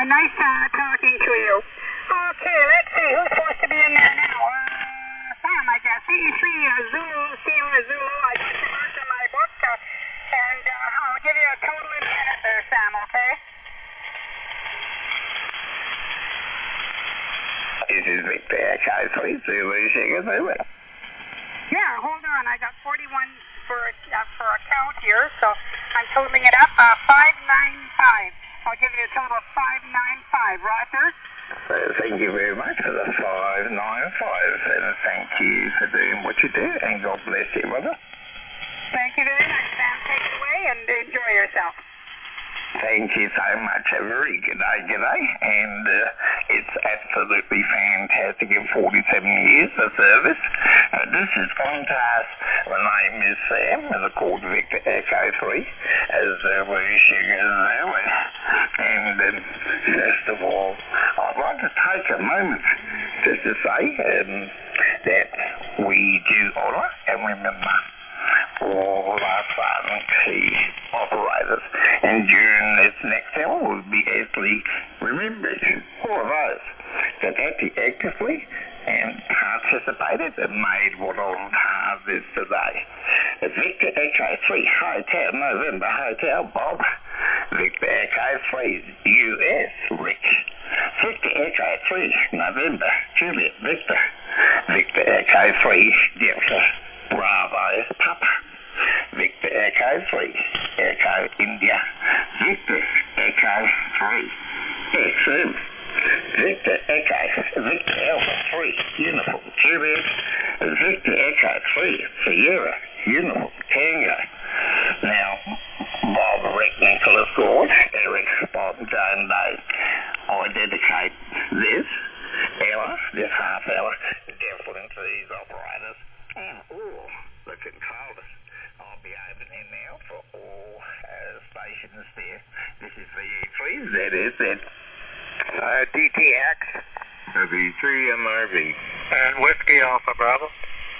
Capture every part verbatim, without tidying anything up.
nice uh, talking to you. Okay, let's see. Who's supposed to be in there now? Uh, Sam, I guess. C three uh, Zulu, Sierra Zulu. I got your mark in my book. Uh, and uh, I'll give you a total in a minute there, Sam, okay? This is Victor Echo three Zulu, Sugar Zulu. Yeah, hold on. I got forty-one for uh, for a count here, so I'm totaling it up. Uh, five nine five. I'll give you a total of five nine five. Roger? Uh, thank you very much for the five nine five, and thank you for doing what you do, and God bless you, brother. Thank you very much, Sam. Take it away and enjoy yourself. Thank you so much. A very good day, good day. And uh, it's absolutely fantastic in forty-seven years of service. Uh, this is Qantas. The name is Sam, as I called Victor Echo three, as uh, we sugar Zulu. And um, first of all, I'd like to take a moment just to say um, that we do honour and remember all our fun key operators, and during this next hour will be actually remembered all of those that acted actively and participated and made what Qantas is today. Victor Echo three Hotel November Hotel Bob, Victor Echo three U S Rick, Victor Echo three November Juliet Victor, Victor Echo three Delta Bravo Papa, Victor Echo three Echo India, Victor Echo three X M, Victor Echo Victor Alpha three Uniform Juliet, Victor Echo three Sierra Uniform Tango. Now, Bob, Rick, Nicholas Gord, Eric, Bob, Joan Day, I dedicate this hour, this half hour, definitely to these operators and all the controllers. I'll be opening now for all uh, stations there. This is V E three Z S Z. Uh, D T X. V three M R V. And Whiskey Alpha Bravo.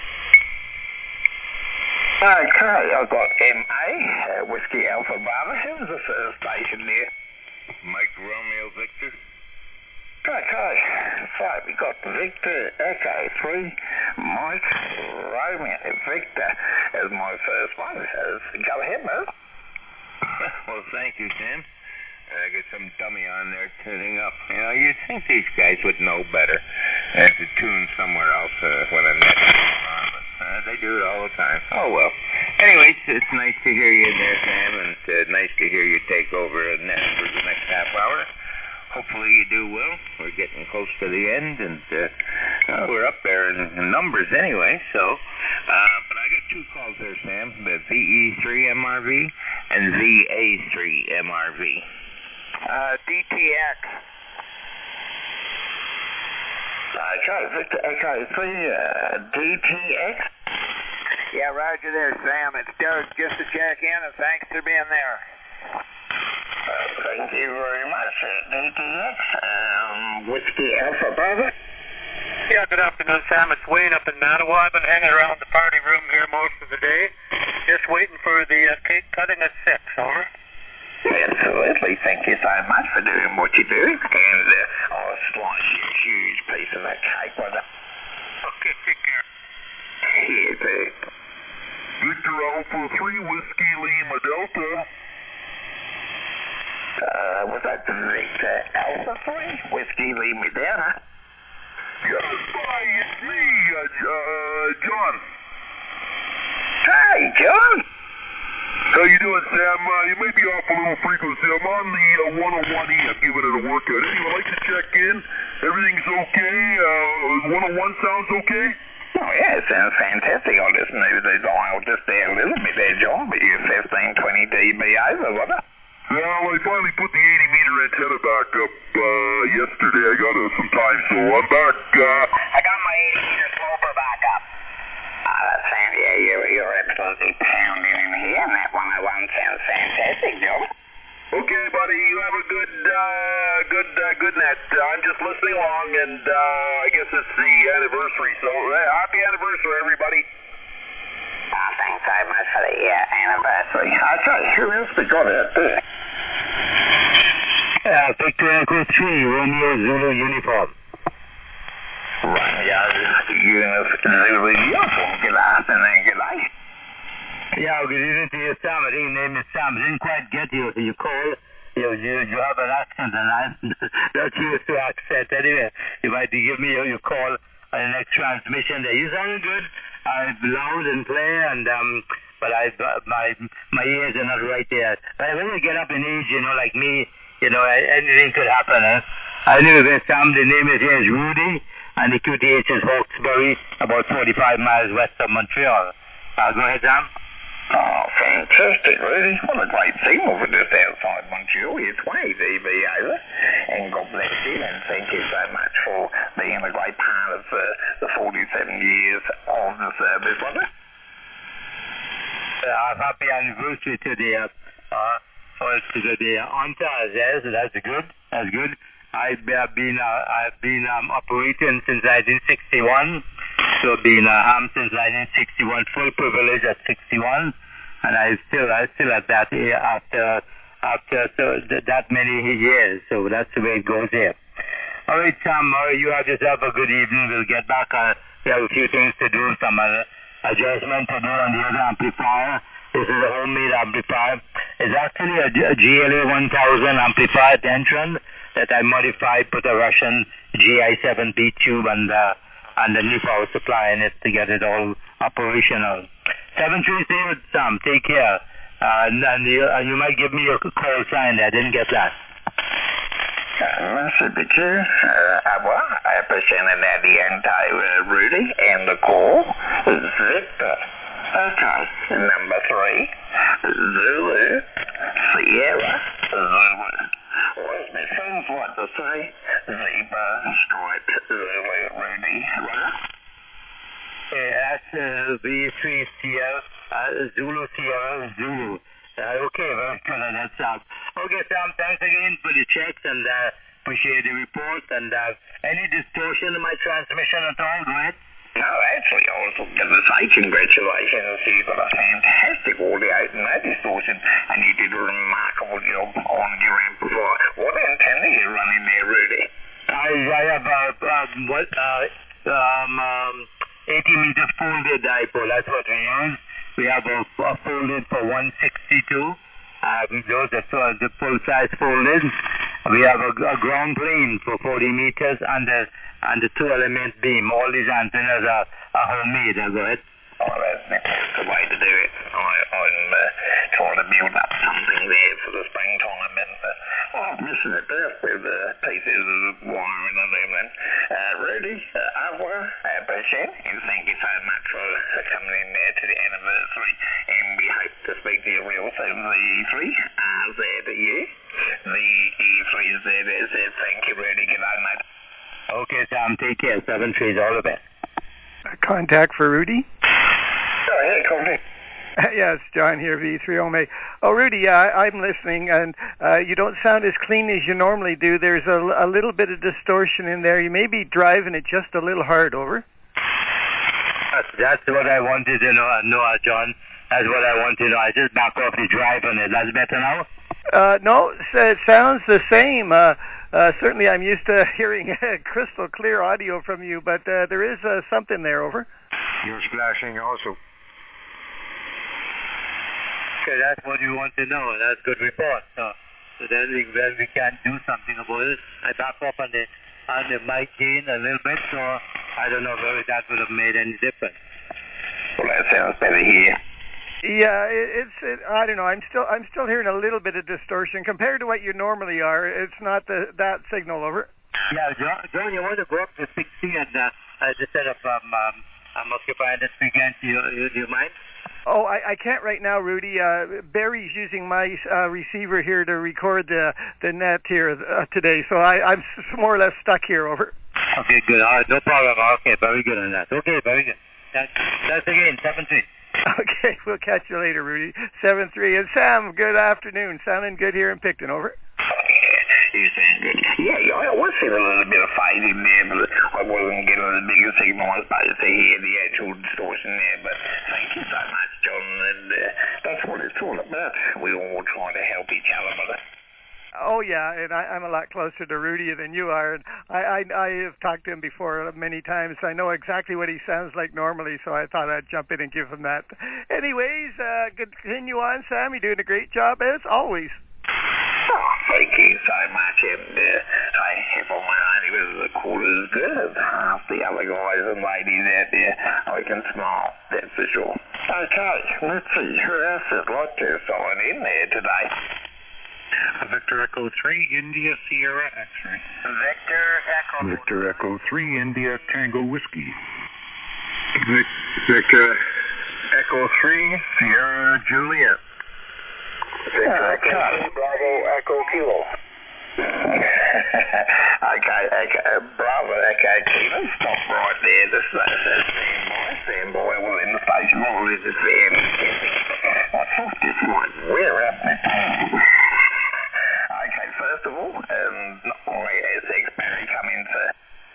Okay, I've got M A, uh, Whiskey Alpha Bravo. Who's the first station there? Mike Romeo Victor. Okay, so we got Victor Echo three, Mike Romeo Victor as my first one. So go ahead, Mo. Well, thank you, Sam. I got some dummy on there tuning up. You know, you'd think these guys would know better and to tune somewhere else uh, when a net is on, but uh, they do it all the time. Oh, well. Anyways, it's nice to hear you there, Sam, and uh, nice to hear you take over a net for the next half hour. Hopefully you do well. We're getting close to the end, and uh, uh, we're up there in, in numbers anyway, so. Uh, but I got two calls there, Sam, the V E three M R V and V A three M R V. Uh, D T X. Okay, Victor Echo three, uh, D T X. Yeah, roger there, Sam. It's Derek just to check in, and thanks for being there. Uh, thank you very much, uh, D T X. Um, Whiskey Alpha Bravo. Yeah, good afternoon, Sam. It's Wayne up in Mattawa. I've been hanging around the party room here most of the day, just waiting for the uh, cake cutting at six, over. Absolutely. Thank you so much for doing what you do, and uh, I'll slice you a huge piece of that cake, brother. Okay, take care. Here, too. Victor Alpha three Whiskey Lima Delta. Uh, was that Victor Alpha three? Whiskey Lima Delta? Yes, hi, it's me, uh, uh, John. Hey, John. How you doing, Sam? Uh, you may be off a little frequency. I'm on the uh, one oh one E. I'm giving it a workout. Anyway, I'd like to check in. Everything's okay? Uh, one oh one sounds okay? Oh, yeah, it sounds fantastic. I'll just move the dial just there a little bit there, John, but you're fifteen, twenty dB over, wasn't it? Well, I finally put the eighty meter antenna back up uh, yesterday. I got uh, some time, so I'm back. Uh, I got my eighty meter sloper back up. Oh, that's fantastic. Yeah, you're, you're absolutely pounding in here, and that one oh one sounds fantastic, John. Okay, buddy, you have a good, uh, good, uh, good net. Uh, I'm just listening along, and uh, I guess it's the anniversary, so uh, happy anniversary, everybody. Oh, thanks so much for the uh, anniversary. Okay, who else we got out there? Uh, Victor Echo three, Romeo Zulu uniform. Romeo Zulu uniform. Good afternoon, good night. Yeah, good evening to you, Sam. I think your name is Sam. I didn't quite get you. You call. You, you, you have an accent, and I'm not used to accent. Anyway, you might give me your, your call on the next transmission there. You sound good. I'm loud and clear, and um, but I my my ears are not right there. But when you get up in age, you know, like me, you know, anything could happen. Eh? I live in Sam. The name is here is Rudy, and the Q T H is Hawkesbury, about forty-five miles west of Montreal. Uh, go ahead, Sam. Oh, fantastic, Rudy. What a great scene over just outside Montreal. It's way D B over. And God bless you, and thank you so much for being a great part of uh, the forty-seven years of the service, wasn't it? Uh, happy anniversary to the, uh, uh, to the, the Ontas, yes, that's good, that's good. I've been, uh, I've been um, operating since nineteen sixty-one. So been uh, armed since nineteen sixty-one, full privilege at sixty-one, and I still I still at that after after so th- that many years. So that's the way it goes here. All right, Tom, uh, you have yourself a good evening. We'll get back. Uh, we have a few things to do, some uh, adjustment to do on the other amplifier. This is a homemade amplifier. It's actually a, a G L A one thousand amplifier Dentron that I modified, put a Russian G I seven B tube and uh, and the new power supply in it to get it all operational. seven three zero, Sam, take care. Uh, and and you, uh, you might give me your call sign there. I didn't get that. Mister Bitcher, uh, well, I presented at the entire uh, Rudy and the call is Victor. Okay, number three, Zulu, Sierra, Zulu. What's my friends like to say? Zebra, Stripe, Zulu, Rudy, right? Yeah, that's uh, B three Sierra, uh, Zulu, Sierra, Zulu. Uh, okay, very good. That's Sam. Okay, Sam, thanks again for the checks and uh, appreciate the report. And uh, any distortion in my transmission at all? Go ahead. No, actually, I was going to say congratulations. You got a fantastic audio and no distortion, and you did a remarkable job on your amplifier. What antenna are you running there, Rudy? I, I have a uh, what uh, um, um, eighty meter folded dipole. That's what we use. We have a, a folded for one sixty-two. Um, those are uh, the full size folded. We have a, a ground plane for forty meters and the and the two element beam. All these antennas are, are homemade. I'll go ahead. Oh, that's, that's the way to do it. I, I'm uh, trying to build up something there for the springtime, and uh, I'm missing it there with uh, pieces of wire and everything. Uh, Rudy, uh, Avwa, I appreciate it, and thank you so much for uh, coming in there to the anniversary, and we hope to speak to you real soon. The E three, R Z to you. The E three Z S, thank you, Rudy. Good night, mate. Okay, Sam, take care. Seven trees, all the best. Contact for Rudy? Oh, hey, Cody. Yeah, it's John here, V three Ome. Oh, Rudy, yeah, I, I'm listening, and uh, you don't sound as clean as you normally do. There's a, a little bit of distortion in there. You may be driving it just a little hard, over. That's, that's what I wanted to know, no, John. That's what I wanted to know. I just back off the drive on it. That's better now? Uh, no, it sounds the same. Uh, uh, certainly I'm used to hearing crystal clear audio from you, but uh, there is uh, something there, over. You're splashing also. Okay, that's what you want to know. That's good report. So, so then we, well, we can do something about it. I back off on the, on the mic gain a little bit, so I don't know whether that would have made any difference. Well, that sounds better here. Yeah, it, it's. It, I don't know. I'm still. I'm still hearing a little bit of distortion compared to what you normally are. It's not the that signal, over. Yeah, John. John, you want to go up to sixty and uh, uh, instead of um, um, I'm occupying this weekend. Do you, you, do you mind? Oh, I, I can't right now, Rudy. Uh, Barry's using my uh, receiver here to record the the net here uh, today, so I, I'm more or less stuck here, over. Okay, good. All right, no problem. Okay, very good on that. Okay, very good. That's, that's again seven three. Okay, we'll catch you later, Rudy. seven three. And Sam, good afternoon. Sounding good here in Picton, over. You sound good. Yeah, yeah, I was feeling a little bit of fight in there, but I wasn't getting the biggest signal I was supposed to hear the actual distortion there. But thank you so much, John, and uh, that's what it's all about. We're all trying to help each other, brother. Oh yeah, and I, I'm a lot closer to Rudy than you are, and I, I I have talked to him before many times. I know exactly what he sounds like normally, so I thought I'd jump in and give him that. Anyways, uh, continue on, Sam. You're doing a great job as always. Oh, thank you so much, and uh, I hope all my neighbours are quarters good. Half the other guys and ladies out there, I can smile, that's for sure. Okay, let's see, who else would like to sign in there today? Victor Echo three, India Sierra X-ray. Victor Echo. Victor Echo three, India Tango Whiskey. Vic, Victor Echo three, Sierra Juliet. Victor Echo Bravo Echo Kilo. Okay, okay, Bravo Echo Kilo. Stop right there. This is stand by, stand by. We're in the station. All this is there. I thought this might wear up my time. Okay, first of all, um, not only has X-Barry come in, sir.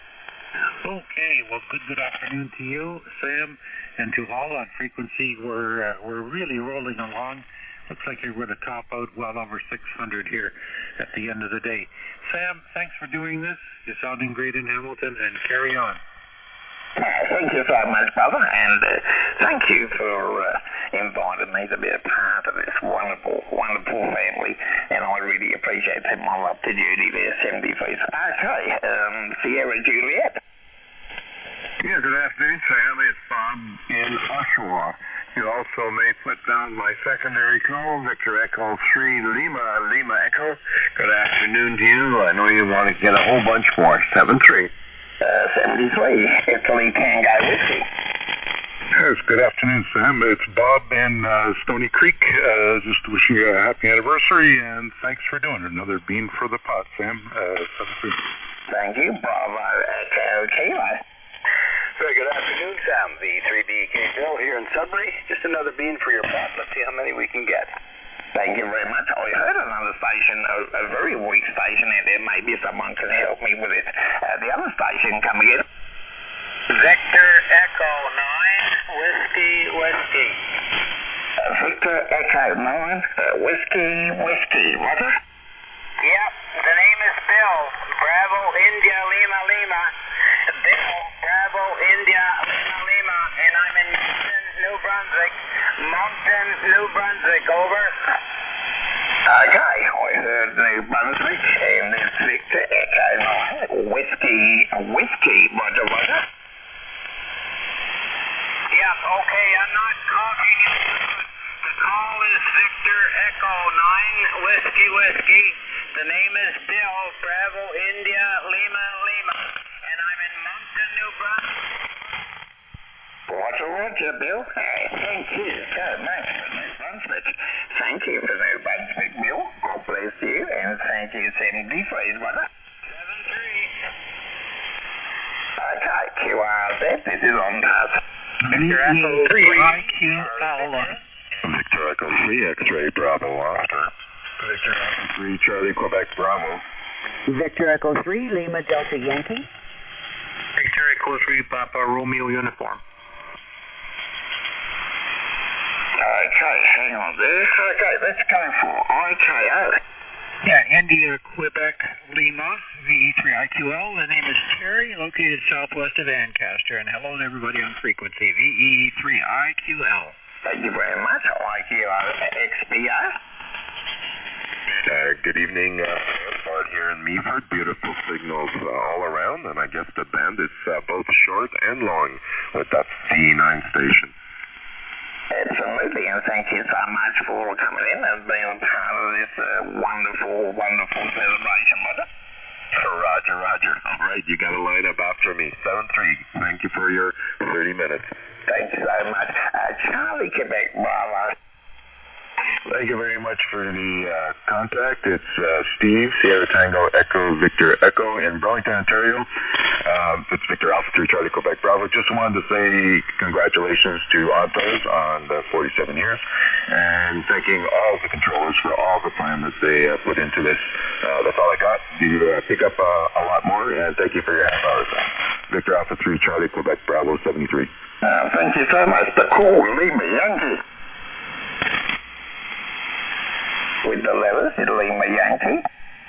Okay, well, good good afternoon to you, Sam, and to all on frequency. We're uh, we're really rolling along. Looks like you're going to top out well over six hundred here at the end of the day. Sam, thanks for doing this. You're sounding great in Hamilton, and carry on. Thank you so much, brother, and uh, thank you for uh, inviting me to be a part of this wonderful, wonderful family, and I really appreciate taking my love to Judy there, seventy feet. Okay, um, Sierra Juliet. Yeah, good afternoon, Sam. It's Bob in Oshawa. You also may put down my secondary call, Victor Echo three, Lima, Lima Echo. Good afternoon to you. I know you want to get a whole bunch more. seven three. Uh, seventy-three, Italy Tango Whiskey. Yes, good afternoon, Sam. It's Bob in uh, Stony Creek. Uh, just to wish you a happy anniversary, and thanks for doing it. Another bean for the pot, Sam. Uh, seven three. Thank you, Bravo Echo Kilo. Very good afternoon, Sam. The three B K Bill here in Sudbury. Just another bean for your pot. Let's see how many we can get. Thank you very much. I heard another station, a, a very weak station out there. Maybe someone can help me with it. Uh, the other station, come again. Victor Echo nine, Whiskey, Whiskey. Uh, Victor Echo nine, uh, Whiskey, Whiskey. What? Yep, the name is Bill. Bravo, India, Lima, Lima. Bill, Bravo, India, Lima, Lima. And I'm in Moncton, New Brunswick. Moncton, New Brunswick, over. Okay, I heard New Brunswick, and it's Victor Echo nine, Whiskey, Whiskey, Roger, Roger. Yep, okay, I'm not copying you. The call is Victor Echo nine, Whiskey, Whiskey. The name is Bill, Bravo, India, Lima, Lima. And I'm in Moncton, New Brunswick. Roger, Roger, Bill. Hey, thank you so much for New Brunswick. Thank you for New Brunswick, Bill. God bless you, and thank you, seventy-three, brother. seven three. Okay, Q R Z, this is on task. Victor Echo three, I Q L. Victor Echo three, X-ray Bravo Oscar. Victor Echo three, Charlie Quebec Bravo. Victor Echo three, Lima Delta Yankee. Victor Echo three, Papa Romeo Uniform. Okay, hang on there. Okay, let's go for I K O. Yeah, India, Quebec, Lima, V E three I Q L. The name is Terry, located southwest of Ancaster. And hello to everybody on frequency, V E three I Q L. Thank you very much. I Q O X B O. Uh, good evening, uh, Bart here in Meaford. Beautiful signals uh, all around, and I guess the band is uh, both short and long with that V nine station. Absolutely, and thank you so much for coming in and being a part of this uh, wonderful, wonderful celebration, brother. Roger, Roger. All right, you got a line up after me. seven three. Thank you for your thirty minutes. Thank you so much. Uh, Charlie, Quebec, Bravo. Thank you very much for the uh, contact. It's uh, Steve, Sierra Tango, Echo, Victor Echo in Burlington, Ontario. Um, it's Victor Alpha three, Charlie Quebec Bravo. Just wanted to say congratulations to Ontos on the forty-seven years, and thanking all the controllers for all the time that they uh, put into this. Uh, that's all I got. You uh, pick up uh, a lot more, and thank you for your half hour time. Victor Alpha three, Charlie Quebec Bravo seventy-three. Uh, thank you so much. The call, Lima Yankee. With the letters, Lima Yankee.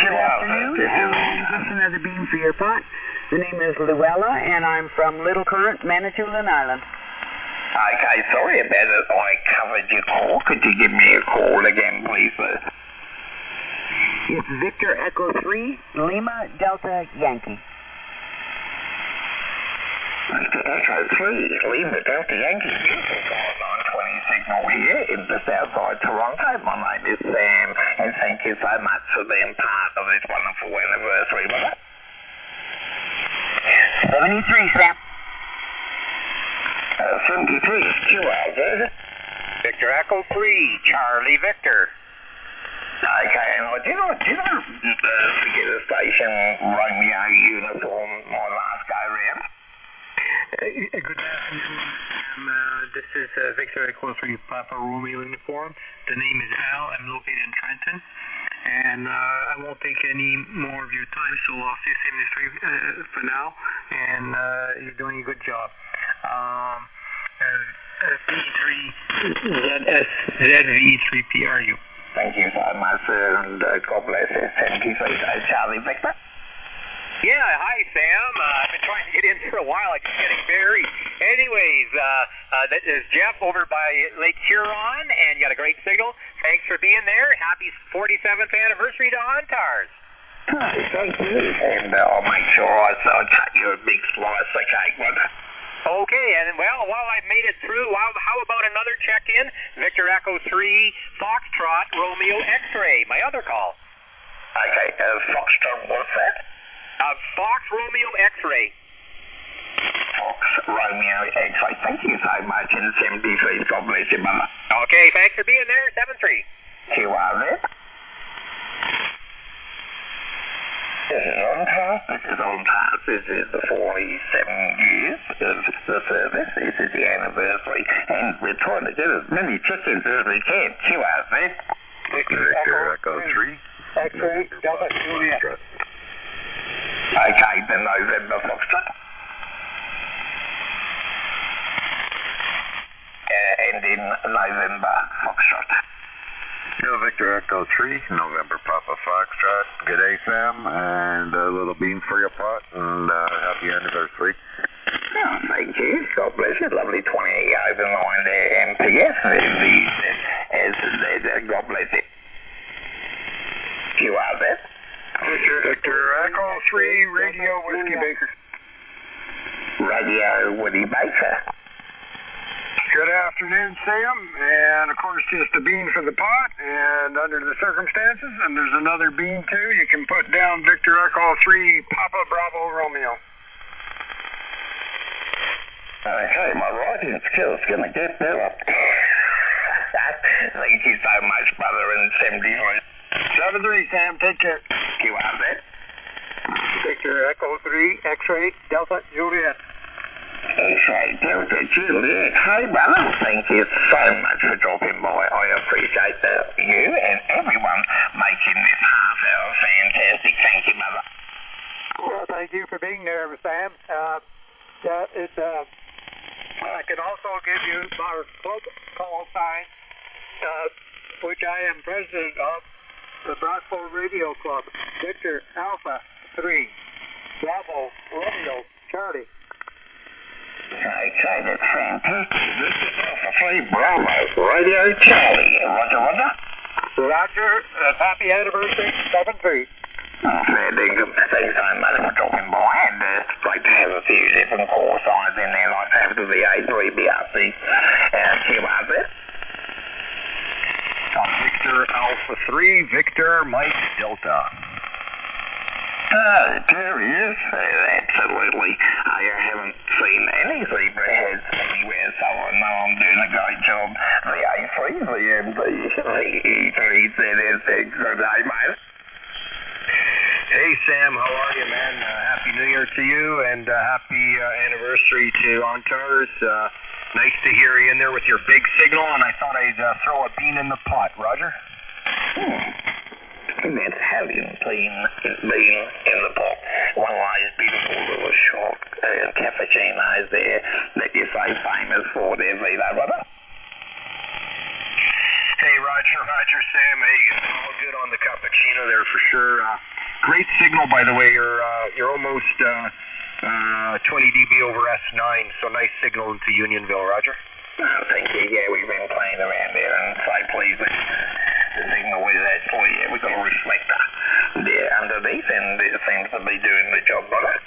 good afternoon, and just another bean for your pot. The name is Luella, and I'm from Little Current, Manitoulin Island. Okay, sorry about it. I covered your call. Could you give me a call again, please, sir? It's Victor Echo three, Lima Delta Yankee. Victor Echo three, Lima Delta Yankee. Beautiful nine twenty signal here in the south side Toronto. My name is Sam, and thank you so much for being part of this wonderful anniversary with us. seventy-three, Sam. Uh, seventy-three, Q R Z. Victor Echo three, Charlie Victor. Okay, and I did not, did not uh, forget a station Romeo uniform my last go round. Uh, good afternoon. Um, uh, this is uh, Victor Echo three, Papa Romeo uniform. The name is Al. I'm located in Trenton. And uh, I won't take any more of your time, so I'll say seventy-three uh, for now. And uh, you're doing a good job. Um, uh, V three Z S Z V three P R U. Thank you so much, sir, and uh, God bless you. Thank you, sir. Charlie Victor. Yeah, hi, Sam. Uh, I've been trying to get in for a while. I keep getting buried. Anyways, uh, uh, that is Jeff over by Lake Huron, and you got a great signal. Thanks for being there. Happy forty-seventh anniversary to Ontars. Hi, thank you. And uh, I'll make sure I uh, cut you a big slice of cake, won't I? Okay, and well, while I've made it through, well, how about another check-in? Victor Echo three, Foxtrot, Romeo X-Ray, my other call. Okay, uh, Foxtrot, what's that? Uh, Fox Romeo X-Ray. Fox Romeo X-Ray. Thank you so much, and seventy-three, God bless you, mother. Okay, thanks for being there, seven three. Q R Z. This is on task. This is on task. This is the forty-seven years of the service. This is the anniversary, and we're trying to get as many chickens as we can. Q R Z. Victor Echo three. X-ray, Delta Juliet. Okay, the November Foxtrot. Uh, and in November Foxtrot. Yeah, Victor Echo three, November Papa Foxtrot. Good day, Sam, and a little bean for your pot, and uh, happy anniversary. Oh, thank you. God bless you. Lovely twenty over nine there, M P S. God bless you. Q R Z. Victor, Victor Echo three, Radio Whiskey Baker. Radio Woody Baker. Good afternoon, Sam, and of course just a bean for the pot, and under the circumstances, and there's another bean too, you can put down Victor Echo three, Papa Bravo Romeo. Okay, my writing skills gonna get better. Thank you so much, brother, and seventy-three. seven three, Sam, take care. Q R Z. Victor Echo three, X-ray, Delta Juliet. X-ray, Delta Juliet. Hey, brother, thank you so much for dropping by. I appreciate that. You and everyone making this half hour fantastic. Thank you, brother. Well, thank you for being there, Sam. Uh, uh, it, uh, I can also give you our club call sign, uh, which I am president of, the Brockville Radio Club. Victor Alpha three, Bravo Romeo Charlie. Okay, that's fantastic. Victor Alpha three, Bravo Radio Charlie. Roger, roger. Roger, uh, happy anniversary, seven three. Oh, fair dinkum. Thanks so much for dropping by, and uh, it's great to have a few different call signs in there, like to have the V A three B R C. Uh, Q R Z. Victor Alpha three, Victor Mike Delta. Oh, there he is. Uh, absolutely. I haven't seen any zebra heads anywhere, so I know I'm doing a great job. The A three, the M B, the E three Z S X. Good day, mate. Hey, Sam, how are you, man? Uh, happy New Year to you, and uh, happy uh, anniversary to Ontars. Uh, nice to hear you in there with your big signal, and I thought I'd uh, throw a bean in the pot. Roger? Hmm. That's Italian bean, bean in the pot. One of those beautiful little short uh, cappuccinos there that you're so famous for there, Vito, brother. Hey, Roger, Roger, Sam. Hey, it's all good on the cappuccino there for sure. Uh, great signal, by the way. You're uh, you're almost uh, uh, twenty D B over S nine, so nice signal into Unionville, Roger. Oh, thank you. Yeah, we've been playing around there, and say please, the, the signal with that for you. We've got a reflector there underneath, and it seems to be doing the job, brother.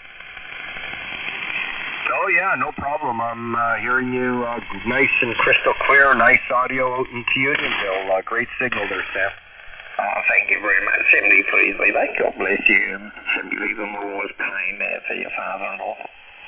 Oh, yeah, no problem. I'm uh, hearing you uh, nice and crystal clear, nice audio out into Unionville. Uh, great signal there, Sam. Oh, thank you very much. seventy-three, Levi. God bless you. And seventy-three, the more was paying there for your father-in-law.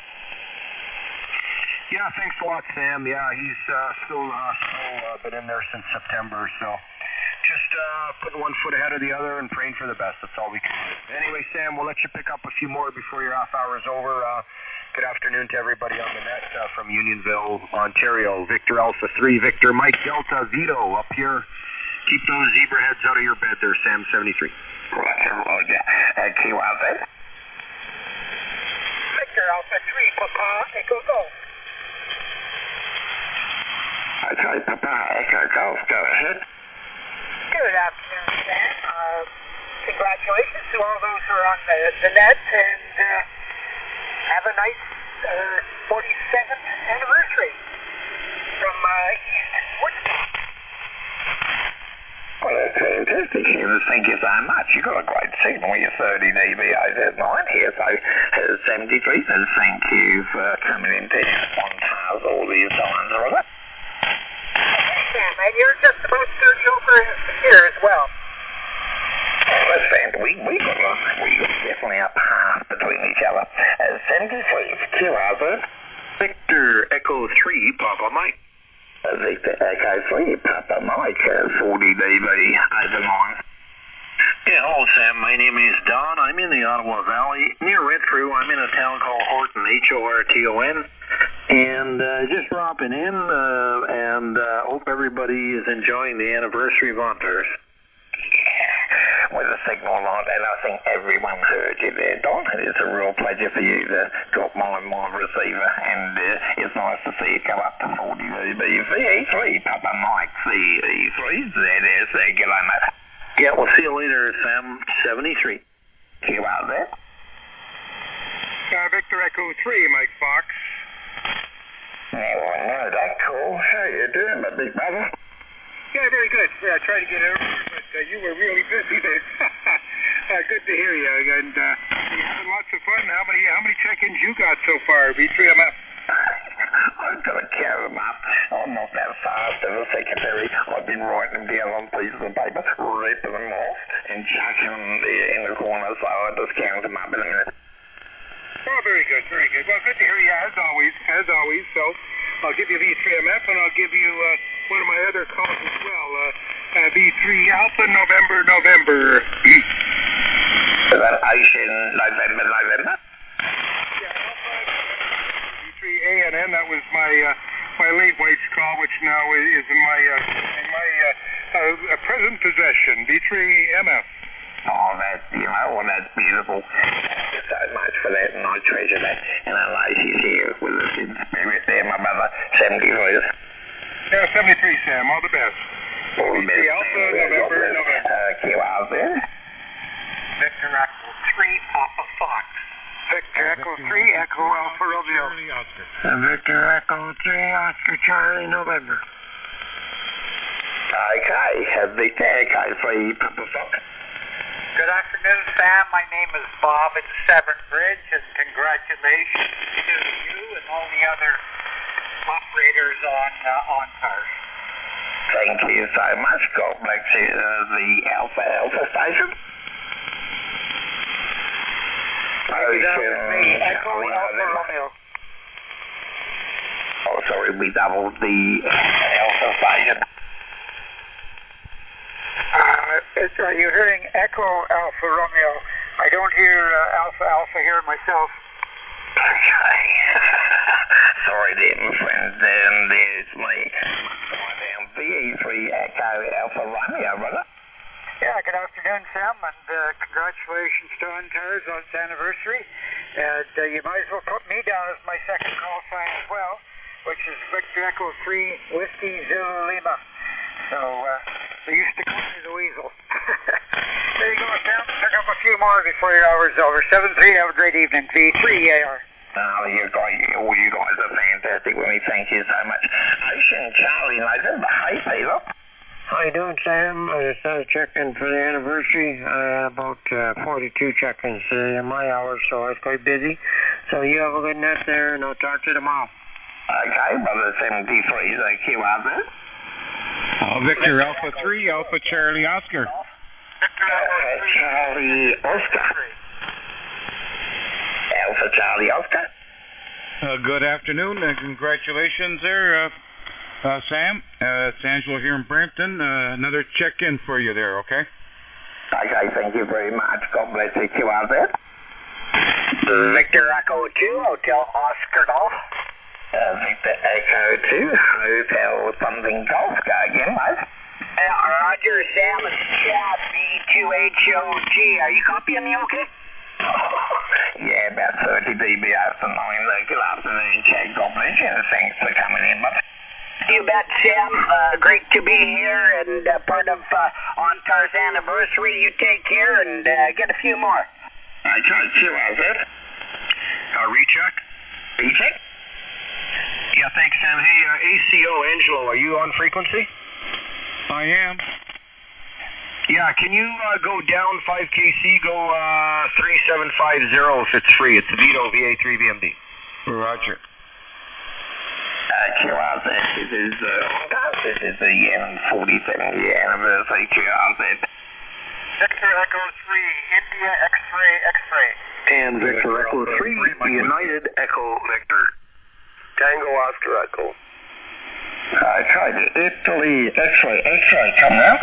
Yeah, thanks a lot, Sam. Yeah, he's uh, still in the hospital, uh, been in there since September, so just uh, putting one foot ahead of the other and praying for the best. That's all we can do. Anyway, Sam, we'll let you pick up a few more before your half hour is over. Uh, good afternoon to everybody on the net uh, from Unionville, Ontario. Victor Alpha three, Victor Mike Delta Vito up here. Keep those zebra heads out of your bed there, Sam seventy-three. Roger, Roger. Uh, Q Alpha. Victor Alpha three, Papa, Echo Golf. Okay, Papa, Echo Golf, go ahead. Good afternoon, Sam. Uh, congratulations to all those who are on the, the net, and uh, have a nice uh, forty-seventh anniversary from uh, East Woodstock. Well, that's fantastic, Hughes. Thank you so much. You've got a great signal with your thirty D B O Z nine here, so uh, seventy-three says thank you for coming in to on Tars all these times, brother. Sam, and you're just about thirty over here as well. Listen, we, we got we got definitely up half between each other. Uh, seventy-three, Q Alpha. Victor Echo three, Papa Mike. Uh, Victor Echo three, Papa Mike, uh, forty D B over nine. Yeah, hello, Sam. My name is Don. I'm in the Ottawa Valley, near Renfrew. I'm in a town called Horton, H O R T O N. And uh, just dropping in, uh, and uh, hope everybody is enjoying the anniversary of Ontars. Yeah, with a signal like that, I think everyone heard you there, Don. It's a real pleasure for you to drop my, my receiver, and uh, it's nice to see it go up to forty D B. V E three, Papa Mike, C E three, Z S, g'day, mate. Yeah, we'll see you later, Sam, seventy-three. You out there? Uh, Victor Echo three, Mike Fox. Yeah, well, no, that's cool. How you doing, my big brother? Yeah, very good. Yeah, I tried to get over, but uh, you were really busy there. uh, good to hear you, and uh, you're having lots of fun. How many how many check-ins you got so far, V three M F? I've got to carry them up. I'm not that fast as a secretary. I've been writing them down on pieces of paper, ripping them off, and chucking them there in the corner, so I just count them up in a minute. Oh, very good, very good. Well, good to hear you, as always, as always. So I'll give you V three M F, and I'll give you uh, one of my other calls as well. Uh, uh, V three Alpha November, November. Is that Ocean November, November? Yeah, Alpha V three A N N. That was my uh, my late wife's call, which now is in my uh, in my uh, uh, present possession. V three M F. Oh, that's, you know, well, that's beautiful. Thank you so much for that, and I treasure that. And I know she's here with us in spirit there, my brother, seventy-three. Yeah, seventy-three, Sam. All the best. All the best. Alpha, November, November. Uh, Q out there. Victor Echo three, Papa Fox. Victor Echo three, Echo Alpha Romeo. Victor Echo three, Oscar Charlie, November. Okay, uh, Victor Echo three, Papa Fox. Good afternoon, Sam. My name is Bob in Severn Bridge, and congratulations to you and all the other operators on uh, Ontars. Thank you so much. Go back to uh, the Alpha Alpha station. Ocean Echo Alpha Romeo. Oh, sorry, we doubled the Alpha station. Uh, are you hearing Echo Alpha Romeo? I don't hear uh, Alpha Alpha here myself. Okay. Sorry there, my friend. Then there's me. Down V E three Echo Alpha Romeo, brother. Yeah, good afternoon, Sam, and uh, congratulations to Ontars on its anniversary. And uh, you might as well put me down as my second call sign as well, which is Victor Echo three Whiskey Zulu Lima. So, uh, they used to call me the Weasel. There you go, Sam. Pick up a few tomorrow before your hour's over. seven three, have a great evening. V three A R. Oh, you guys, all you guys are fantastic, Willie. Thank you so much. Ocean Charlie Nathan, hey, Peter. How you doing, Sam? I just had a check-in for the anniversary. I had about uh, forty-two check-ins today in my hours, so I was quite busy. So you have a good night there, and I'll talk to you tomorrow. Okay, brother seventy-three, so Q out there. Uh, Victor Alpha three, Alpha Charlie Oscar. Alpha Charlie Oscar. Alpha Charlie Oscar. Uh, good afternoon, and congratulations there, uh, uh, Sam. Uh, it's Angelo here in Brampton. Uh, another check-in for you there, okay? Okay, thank you very much. God bless you. Q out there. Victor Echo two, Hotel Oscar Golf. Uh, Victor Echo two, Hotel something golf. Go again, mate. Uh, Roger, Sam, it's Chad, B two H O G. Are you copying me okay? Yeah, about thirty D B S and nine. Good afternoon, Chad. God bless you, and thanks for coming in, mate. You bet, Sam. Uh, great to be here and uh, part of uh, OnTar's anniversary. You take care and uh, get a few more. Okay, Q out there. Uh, recheck? Recheck? Yeah, thanks, Sam. Hey, uh, A C O Angelo, are you on frequency? I am. Yeah, can you uh, go down five K C, go uh, three seven five zero if it's free. It's Vito, V A three V M D. Roger. Uh, Q out there. This is, uh, this is the N forty-seven year anniversary. Q out there. Victor Echo three, India X-ray X-ray. And Victor Echo three, United Echo Victor. Tango Oscar Echo. I tried it. Italy X-ray X-ray. Come now.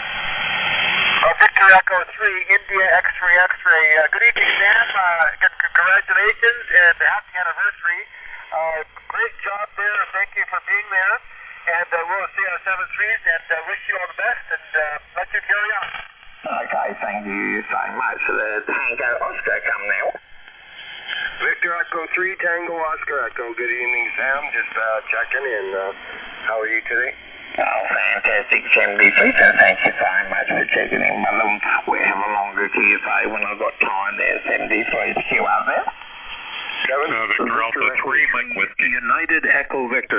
Uh, Victor Echo three, India X-ray X-ray. Uh, good evening, Sam. Uh, congratulations and happy anniversary. Uh, great job there. Thank you for being there. And uh, we'll see you on seven threes and uh, wish you all the best and uh, let you carry on. Okay, thank you so much. The Tango Oscar come now. Victor Echo three, Tango Oscar Echo. Good evening, Sam. Just uh, checking in. Uh, how are you today? Oh, fantastic, seventy-three. So thank you so much for checking in, brother. We'll have a longer Q S A when I've got time there. seventy-three is Q out there. Seven. Uh, Victor, Victor Alpha three, Mike Whiskey. United Echo Victor.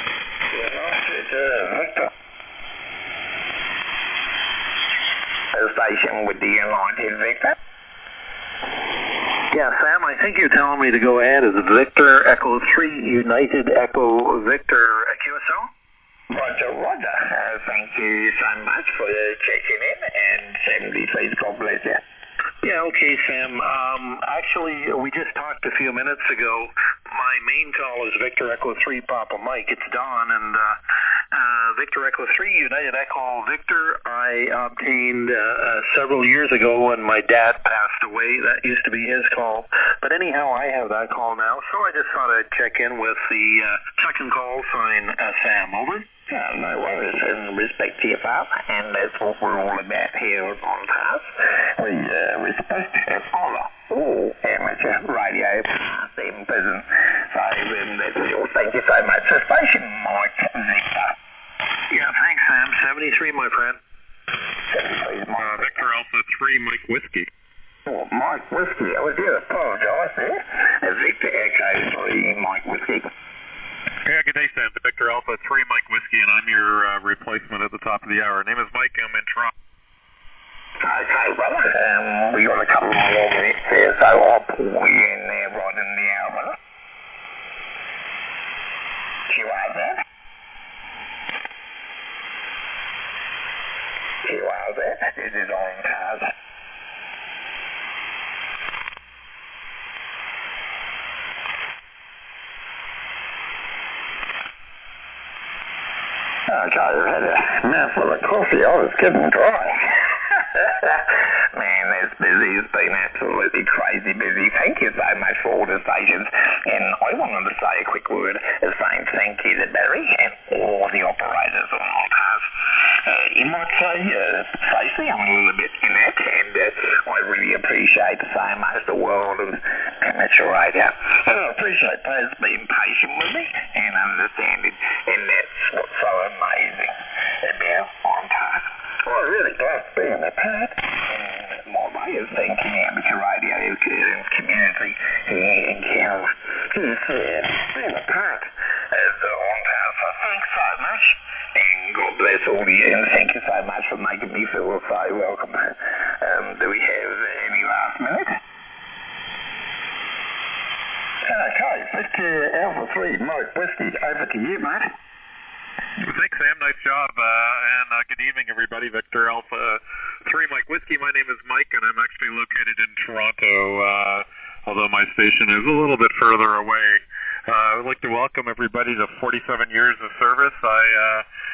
United Victor. Station with the United Victor. Yeah, Sam, I think you're telling me to go ahead as Victor Echo three, United Echo Victor Q S O? Roger, Roger. Uh, thank you so much for checking in, and seventy-three, God bless you. Yeah, okay, Sam. Um, actually, we just talked a few minutes ago. My main call is Victor Echo three, Papa Mike. It's Don, and uh, uh, Victor Echo three, United Echo Victor, I obtained uh, uh, several years ago when my dad passed away. That used to be his call. But anyhow, I have that call now, so I just thought I'd check in with the uh, second call sign, uh, Sam. Over. Uh, no worries, and respect to your father, and that's what we're all about here on OnTar. We uh, respect and honour all amateur radio past and present. So um, that's all. Thank you so much. So station Mike Victor. Yeah, thanks, Sam. seventy-three, my friend. seventy-three, Mike. Uh, Victor Alpha three, Mike Whiskey. Oh, Mike Whiskey. I do apologise there. Uh, Victor Echo three, Mike Whiskey. Yeah, good day, Sam. The Victor Alpha three, Mike Whiskey, and I'm your uh, replacement at the top of the hour. Name is Mike. I'm in Toronto. Okay, brother. Um, we got a couple more minutes there, so I'll pull you in there right in the hour, brother. Q out there. Q out there. This is OnTar. Okay, I had a mouthful of coffee. I was getting dry. Man, it's busy. It's been absolutely crazy busy. Thank you so much for all the stations. And I wanted to say a quick word of saying thank you to Barry and all the operators on OnTar. Uh, you might say, uh, Stacey, I'm a little bit in it, and uh, I really appreciate so much the world of amateur radio. And I appreciate those being patient with me and understanding, and that's what's so amazing about OnTar. Well, I really love being a part, and my way of thinking out so much. And God bless all of you, and thank you so much for making me feel so welcome. Um, do we have any last minute? Okay, Victor Alpha three, Mike Whiskey, over to you, mate. Thanks, Sam. Nice job. Uh, and uh, good evening, everybody. Victor Alpha three, Mike Whiskey. My name is Mike, and I'm actually located in Toronto, uh, although my station is a little bit further away. Uh, I would like to welcome everybody to forty-seven years of service. I uh,